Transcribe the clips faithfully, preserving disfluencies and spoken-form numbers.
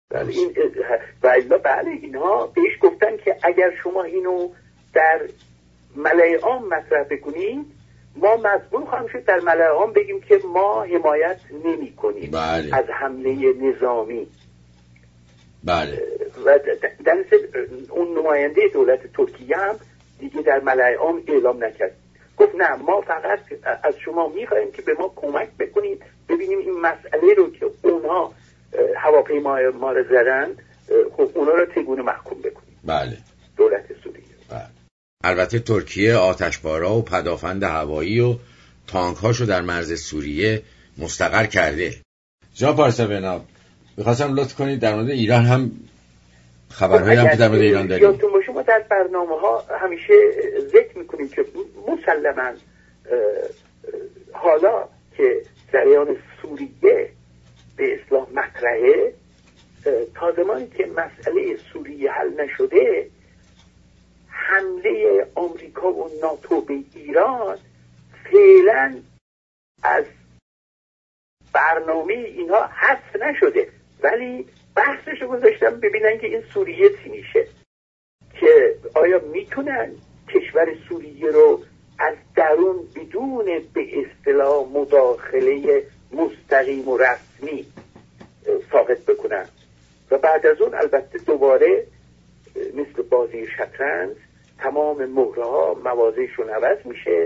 بله این و الا بله اینها بهش گفتن که اگر شما اینو در ملأ عام مطرح بکنید ما مجبور خواهیم شد در ملأ عام بگیم که ما حمایت نمی کنیم بله. از حمله نظامی. بله. و در اون نماینده دولت ترکیه هم دیگه در ملأ عام اعلام نکرد، گفت نه ما فقط از شما میخوایم که به ما کمک بکنید ببینیم این مسئله رو که اونها هواپیما ما رو زدن خب اونا رو چگونه محکوم بکنیم. بله. دولت سوریه. بله. البته ترکیه آتشبارا و پدافند هوایی و تانک‌هاشو در مرز سوریه مستقر کرده. جناب پارسا می‌خواستم لطف کنید در مورد ایران هم خبرهایی هم که در مورد ایران داریم. یادتون باشه ما در برنامه‌ها همیشه ذکر می‌کنیم که مسلماً حالا که جریان سوریه به اصطلاح مطرحه، تا زمانی که مسئله سوریه حل نشده حمله آمریکا و ناتو به ایران فعلا از برنامه اینها حذف نشده، ولی بحثش رو گذاشتم ببینن که این سوریه چی میشه، که آیا میتونن کشور سوریه رو از درون بدون به اصطلاح مداخله مستقیم و رسمی ساقط بکنن. و بعد از اون البته دوباره مثل بازی شطرنج تمام مهره ها موازهشون عوض میشه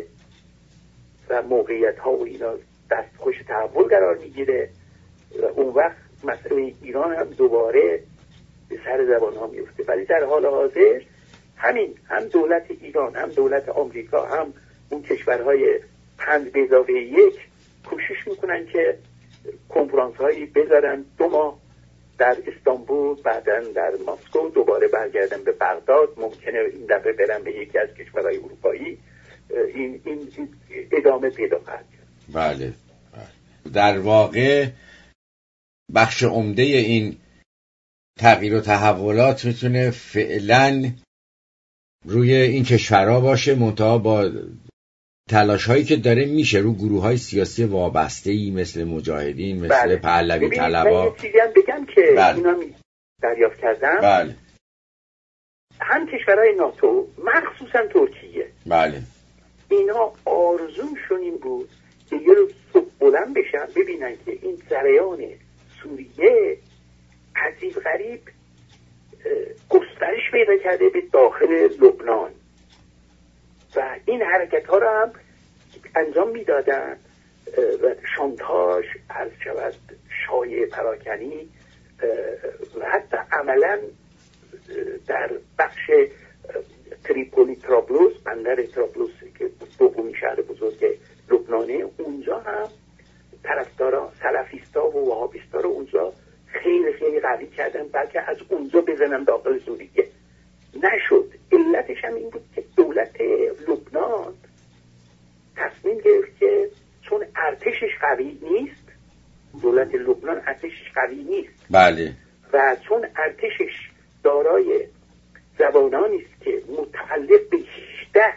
و موقعیت ها و اینا دست خوش تحول قرار میگیره و اون وقت مسئله ایران هم دوباره به سر زبان ها میفته. ولی در حال حاضر همین هم دولت ایران هم دولت آمریکا هم اون کشورهای پنج به اضافه یک کوشش میکنن که کنفرانس هایی بذارن، دو ماه در استانبول بعدن در مسکو دوباره برگردن به بغداد، ممکنه این دفعه برن به یکی از کشورهای اروپایی. این, این, این ادامه پیدا خواهد کرد. بله. در واقع بخش عمده این تغییر و تحولات میتونه فعلا روی این کشورها باشه، منتها با تلاش هایی که داره میشه رو گروه های سیاسی وابسته‌ای مثل مجاهدین، مثل بله. پهلوی طلبا. من یه چیزی هم بگم که بله. اینا می دریافت کردم. بله. هم کشورهای ناتو مخصوصا ترکیه، بله، اینا آرزوشون این بود که یه روز صبح بلند بشن ببینن که این جریان سوریه عجیب غریب گسترش پیدا کرده به داخل لبنان و این حرکت ها رو هم انجام میدادن و شانتاژ عرض شود شایعه پراکنی و حتی عملا در بخش تریپولی طرابلس، بندر طرابلس که دومین شهر بزرگ لبنانه، اونجا هم طرفدارا سلفیستا و وهابیستا رو اونجا خیلی خیلی قوی کردن بلکه از اونجا بزنن داخل سوریه. نشد. علتش هم این بود که دولت لبنان تصمیم گرفت که چون ارتشش قوی نیست، دولت لبنان ارتشش قوی نیست، بله، و چون ارتشش دارای زبانانی است که متعلق به هجده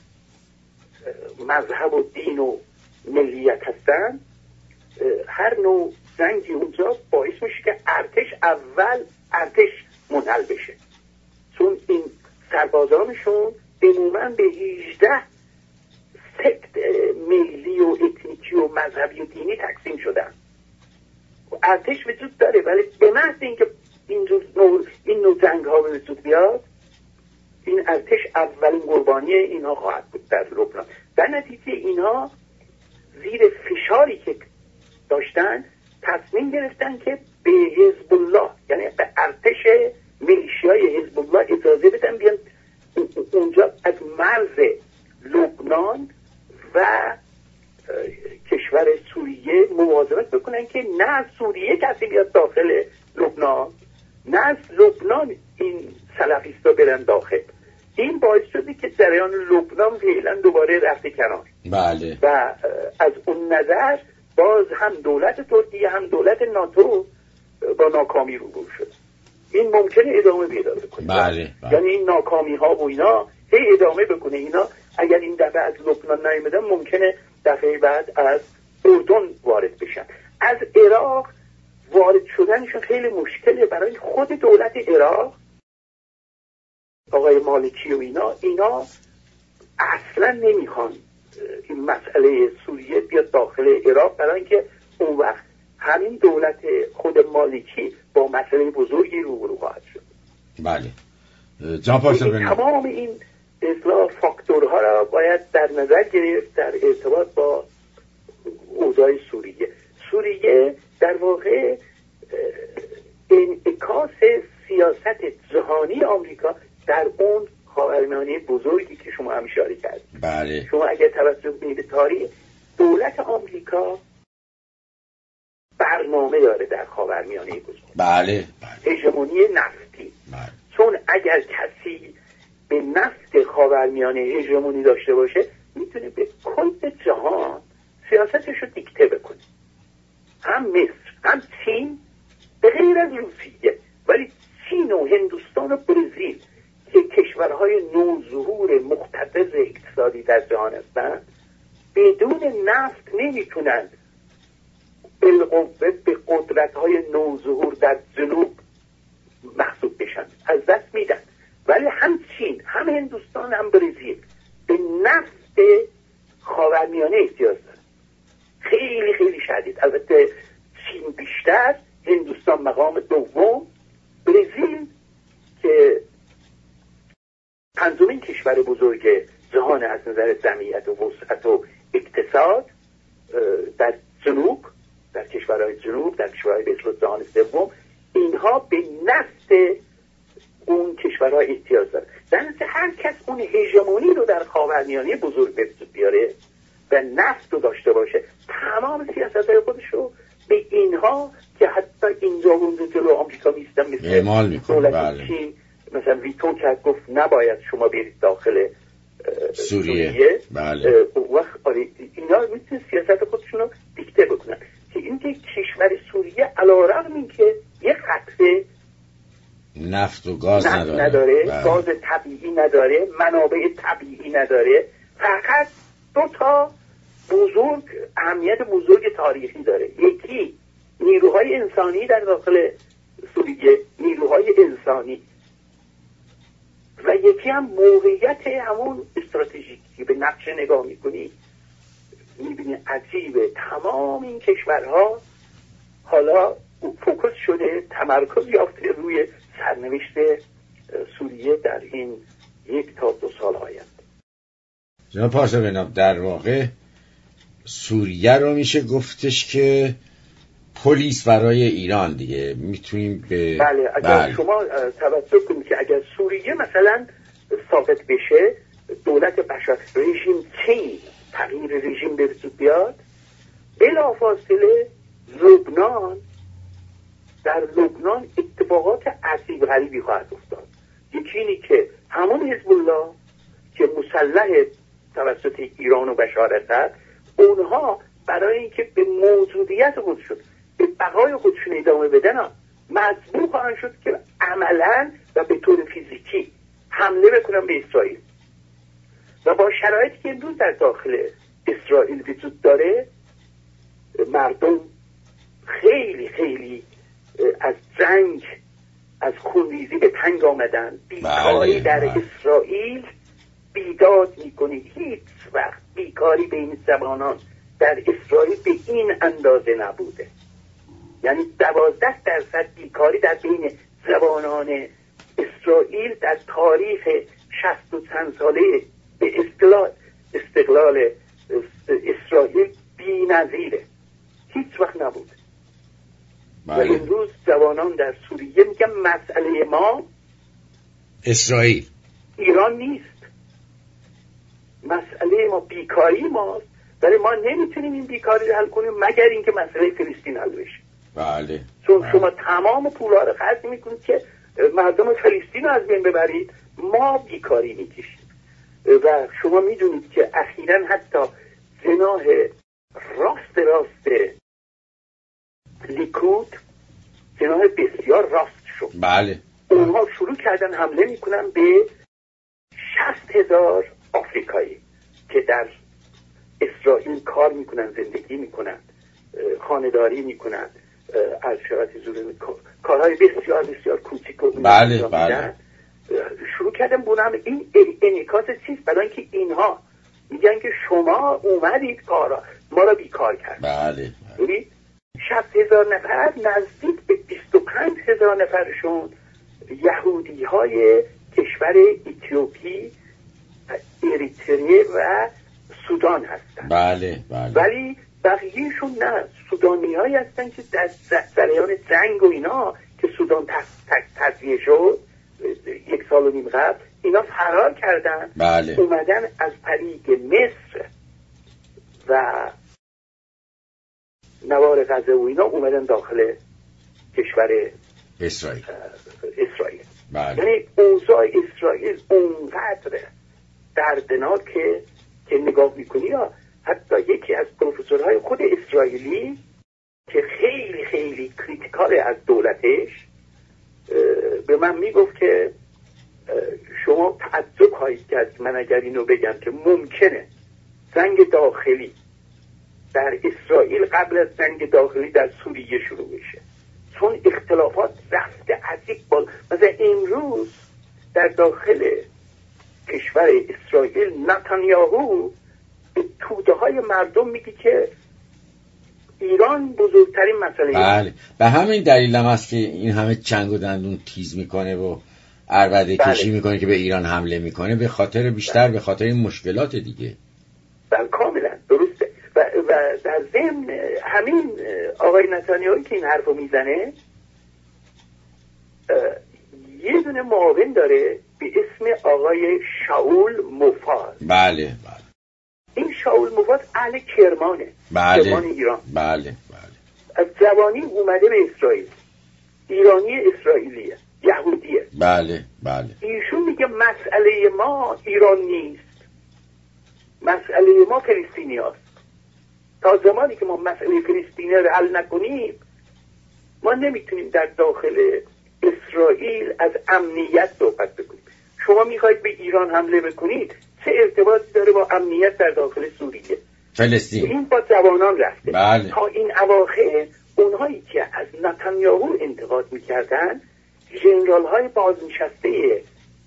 مذهب و دین و ملیت هستن، هر نوع جنگی اونجا باعث میشه که ارتش اول ارتش منحل بشه، چون این سربازانشون عموما به هجده سکت ملی و اتنیکی و مذهبی و دینی تقسیم شدن. ارتش وجود داره ولی به محض اینکه اینجور نوع این نوع جنگ ها به وجود بیاد، این ارتش اولین قربانی اینها خواهد بود در لبنان. در نتیجه اینها زیر فشاری که داشتن تصمیم گرفتن که به حزب الله، یعنی به ارتش میلیشیای حزب الله اجازه بدن بیان اونجا از مرز لبنان و کشور سوریه مواظبت بکنن که نه از سوریه کسی بیاد داخل لبنان، نه از لبنان این سلفیستا برن داخل. این باعث شده که جریان لبنان فعلا دوباره رفته کنار. بله. و از اون نظر باز هم دولت ترکیه هم دولت ناتو با ناکامی روبرو شد. این ممکنه ادامه پیدا بکنه. بله. بله. یعنی این ناکامی ها و اینا هی ادامه بکنه. اینا اگر این دفعه از لبنان نیامدن ممکنه دفعه بعد از اردن وارد بشن. از عراق وارد شدنشون خیلی مشکله برای خود دولت عراق. آقای مالکی و اینا اینا اصلا نمیخوان این مسئله سوریه بیاد داخل عراق، برای اینکه اون وقت همین دولت خود مالکی با مسئله بزرگی روبرو خواهد شد. بله جان پاسا بنام تمام این اصلاح فاکتورها را باید در نظر گرفت در ارتباط با اوضاع سوریه. سوریه در واقع انعکاس سیاست جهانی آمریکا در اون خاورمیانه بزرگی که شما هم اشاره کردید. بله. شما اگر توجه کنید به تاریخ، دولت آمریکا برنامه داره در خاورمیانه بزرگ. بله بله. هژمونی نفتی. بله. چون اگر کسی به نفت خاورمیانه هژمونی داشته باشه میتونه به کل جهان سیاستش رو دیکته بکنه. هم مصر هم چین به غیر از روسیه، ولی چین و هندوستان و برزیل که کشورهای نوظهور مقتدر اقتصادی در جهان هستند بدون نفت نمیتونن بالقوه به قدرت‌های نوظهور در جنوب محسوب بشن، از دست میدن. ولی هم چین هم هندوستان هم برزیل به نفت خاورمیانه احتیاج دارن، خیلی خیلی شدید. البته چین بیشتر، هندوستان مقام دوم، برزیل که پنجمین کشور بزرگ جهان از نظر جمعیت و وسعت و اقتصاد در جنوب، در کشورهای جنوب، در کشورهای به اصطلاح جهان سوم، اینها به نفت اون کشورها احتیاج داره. در نتیجه هر کس اون هژمونی رو در خاورمیانه بزرگ به وجود بیاره و نفت رو داشته باشه، تمام سیاست‌های خودش رو به اینها که حتی اینجا و اونجا جلو آمریکا میستن، مثل دولت چین مثلا ویتو کرد، گفت نباید شما برید داخل سوریه, سوریه. بله. وقت آره اینا میتونن سیاست خودشون رو دیکته بکنن. که اینکه کشور سوریه علیرغم اینکه یه خطه نفت و گاز نفت نداره, نداره بله. گاز طبیعی نداره، منابع طبیعی نداره، فقط دو تا بزرگ اهمیت بزرگ تاریخی داره. یکی نیروهای انسانی در داخل سوریه، نیروهای انسانی، و یکی هم موقعیت همون استراتژیکی. به نقشه نگاه میکنی میبینی عجیبه، تمام این کشورها حالا فوکس شده، تمرکز یافته روی سرنوشت سوریه در این یک تا دو سال آینده. جناب پارسا بنام، در واقع سوریه رو میشه گفتش که پلیس برای ایران دیگه، میتونیم به بله. اگر بله. شما توجه کنید که اگر سوریه مثلا ثابت بشه، دولت بشار رژیم چین تغییر رژیم به وجود بیاد، بلافاصله لبنان، در لبنان اتفاقات عجیب غریبی خواهد افتاد. یکی اینی که همون حزب الله که مسلح توسط ایران و بشار اسد، اونها برای اینکه به موجودیت خودشون، به بقای خودشون ادامه بدن، مجبور خواهند شد که عملاً و به طور فیزیکی حمله بکنن به اسرائیل. و با شرایطی که امروز در داخل اسرائیل وجود داره، مردم خیلی خیلی از جنگ، از خونریزی به تنگ آمدن. بیکاری در بله. اسرائیل بیداد میکنه. هیچ وقت بیکاری بین زبانان در اسرائیل به این اندازه نبوده. یعنی دوازده درصد بیکاری در بین زبانان اسرائیل در تاریخ شصت و چند ساله به اصطلاح استقلال اسرائیل بی نظیره، هیچ وقت نبود. بله. و امروز جوانان در سوریه میگن مسئله ما اسرائیل، ایران نیست، مسئله ما بیکاری ماست، ولی ما نمیتونیم این بیکاری رو حل کنیم مگر اینکه مسئله فلسطین حل بشه. بله. چون بله. شما تمام پولها رو خرج میکنید که مردم فلسطین رو از بین ببرید، ما بیکاری میکشیم. و شما میدونید که اخیراً حتی جناح راست راست لیکود، جناح بسیار راست شد. بله. اونها شروع کردن حمله میکنن به شصت هزار آفریقایی که در اسرائیل کار میکنن، زندگی میکنن، خانه‌داری میکنن از شرایط زورین کارهای بسیار بسیار کوچیک و بله بله شروع کردم بونم این انعکاس چیست، برای اینکه اینها میگن که شما اومدید کارا ما را بیکار کرد. بله ببین شصت هزار نفر نزدیک به بیست و پنج هزار نفرشون یهودی های کشور اتیوپی، اریتریه و سودان هستن. بله بله. ولی بقیهشون نه، سودانی هایی هستن که در جریان جنگ و اینا که سودان تجزیه شد یک سال و نیم قبل، اینا فرار کردن. بله. اومدن از طریق مصر و نوار غزه و اینا اومدن داخل کشور اسرائیل. اسرائیل. بله. یعنی اوضاع اسرائیل اونقدر دردناک که که نگاه میکنی یا حتی یکی از پروفسورهای خود اسرائیلی که خیلی خیلی کریتیکال از دولتش به من میگفت که شما تعجب خواهید کرد من اگر اینو بگم که ممکنه جنگ داخلی در اسرائیل قبل از جنگ داخلی در سوریه شروع بشه، چون اختلافات رفته عجیب بال. مثلا امروز در داخل کشور اسرائیل نتانیاهو به توده های مردم میگه که ایران بزرگترین مسئله. بله به همین دلیل هم هست که این همه چنگ و دندون تیز میکنه و عربده بله. کشی میکنه که به ایران حمله میکنه، به خاطر بیشتر بله. به خاطر این مشکلات دیگه. بله کاملا درسته. و, و در ضمن همین آقای نتانیاهو که این حرفو میزنه یه دونه معاون داره به اسم آقای شاول موفاد. بله بله. این شاول موفاد اهل کرمانه. بله. کرمان ایران. بله بله. از جوانی اومده به اسرائیل، ایرانی اسرائیلیه، یهودیه. بله بله. ایشون میگه مسئله ما ایران نیست، مسئله ما فلسطینی هست. تا زمانی که ما مسئله فلسطینی رو حل نکنیم ما نمیتونیم در داخل اسرائیل از امنیت صحبت بکنیم. شما میخواید به ایران حمله بکنید، چه ارتباطی داره با امنیت در داخل سوریه؟ فلسطین. این با جوانان رفته. بله. تا این اواخر اونهایی که از نتانیاهو انتقاد میکردن ژنرال های بازنشسته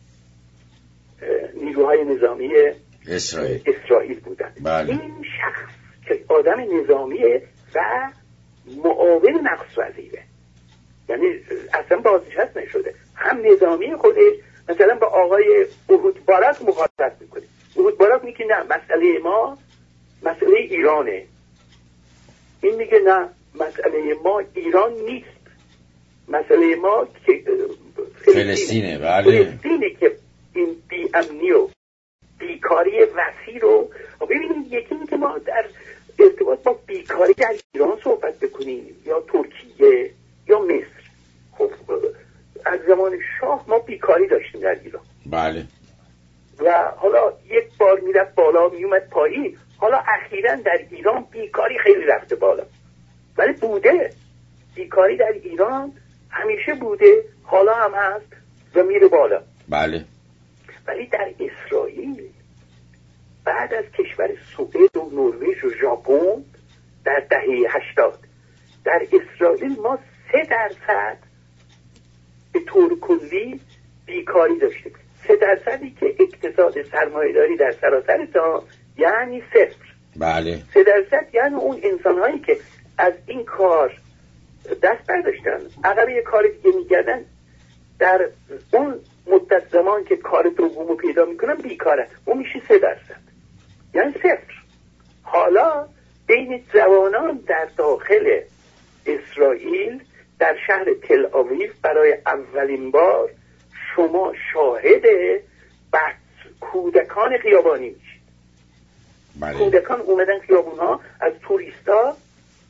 نیروهای نظامی اسرائیل, اسرائیل بودن. بله. این شخص که آدم نظامیه و معاون نقص وزیره، یعنی اصلا بازنشست نشده، هم نظامی خودش مثلا با آقای احود بارک مخاطب میکنه. احود بارک میگه نه مسئله ما مسئله ایرانه، این میگه نه مسئله ما ایران نیست، مسئله ما که فلسطینه. بله. فلسطینه که این بی امنی و بیکاری وسیع رو ببینید. یکی این که ما در ارتباط با بیکاری در ایران صحبت بکنیم یا ترکیه یا مصر. خب از زمان شاه ما بیکاری داشتیم در ایران. بله. و حالا یک بار میرفت بالا میومد پایین. حالا اخیراً در ایران بیکاری خیلی رفته بالا، ولی بوده بیکاری در ایران همیشه بوده، حالا هم هست و میره بالا. بله. ولی در اسرائیل بعد از کشور سوئد و نروژ و ژاپن در دهه هشتاد در اسرائیل ما سه درصد به طور کلی بیکاری داشتیم. سه درصدی که اقتصاد سرمایه‌داری در سراسر تا یعنی صفر. بله. سه درصد یعنی اون انسان‌هایی که از این کار دست برداشتن عقب یه کار دیگه می‌گردن، در اون مدت زمان که کار دومو پیدا میکنن بیکارن. اون میشه سه درصد یعنی صفر. حالا بین جوانان در داخل اسرائیل در شهر تل آویو برای اولین بار شما شاهد بحث کودکان خیابانی میشید. بله. کودکان اومدن خیابون ها از توریستا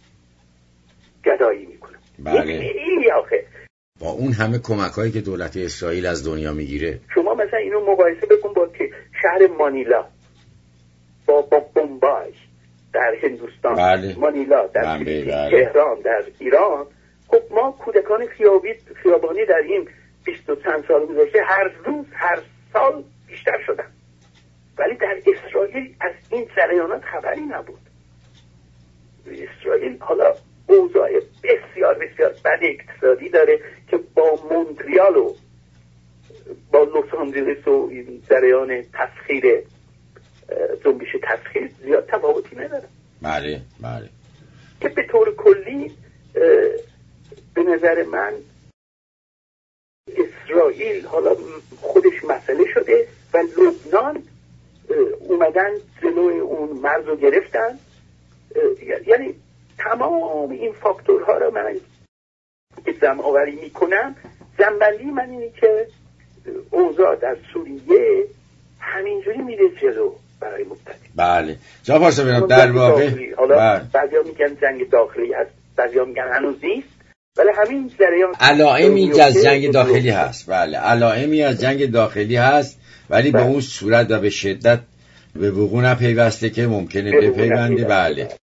گدایی میکنن. بله. این آخه با اون همه کمک هایی که دولت اسرائیل از دنیا میگیره، شما مثلا اینو مقایسه بکن با شهر مانیلا، با با بمبای در هندوستان، بله. مانیلا در بله. بله. تهران در ایران. خب ما کودکان خیابی خیابانی در این بیست و چند سال گذشته هر روز هر سال بیشتر شدن، ولی در اسرائیل از این جریانات خبری نبود. اسرائیل حالا اوضاع بسیار بسیار بد اقتصادی داره که با مونتریال و با لس آنجلس و این جریان تسخیر جنبش تسخیر زیاد تفاوتی نداره. بله بله. که به طور کلی به نظر من اسرائیل حالا خودش مسئله شده و لبنان اومدن جلوی اون مرز رو گرفتن. یعنی تمام این فاکتورها رو من جمع آوری میکنم، جنبندی من اینه که اوضاع در سوریه همینجوری میره جلو برای مدتی. بله جناب پارسا ببینم در واقع حالا بعضیا میگن جنگ داخلی هست، بعضیا میگن هنوز نیست، ولی همین جریان علائمی از جنگ داخلی هست. بله علائمی از جنگ داخلی هست، ولی به اون صورت و به شدت به وقوع نپیوسته که ممکنه بپیونده. بله